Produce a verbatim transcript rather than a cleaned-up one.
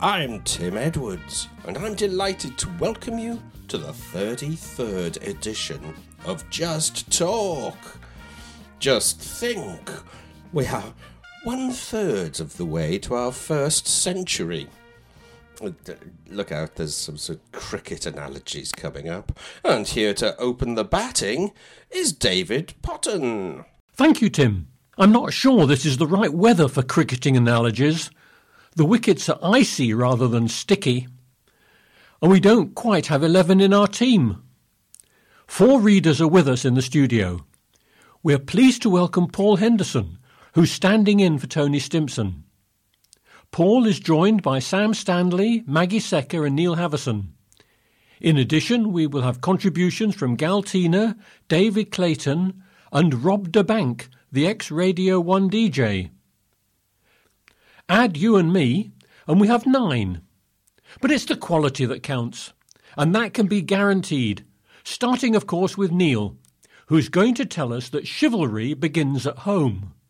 I'm Tim Edwards, and I'm delighted to welcome you to the thirty-third edition of Just Talk. Just think, we are one-third of the way to our first century. Look out, there's some sort of cricket analogies coming up. And here to open the batting is David Potton. Thank you, Tim. I'm not sure this is the right weather for cricketing analogies. The wickets are icy rather than sticky. And we don't quite have eleven in our team. Four readers are with us in the studio. We're pleased to welcome Paul Henderson, who's standing in for Tony Stimpson. Paul is joined by Sam Stanley, Maggie Secker and Neil Havison. In addition, we will have contributions from Gal Tina, David Clayton and Rob DeBank, the ex-Radio one D J. Add you and me, and we have nine. But it's the quality that counts, and that can be guaranteed, starting, of course, with Neil, who's going to tell us that chivalry begins at home.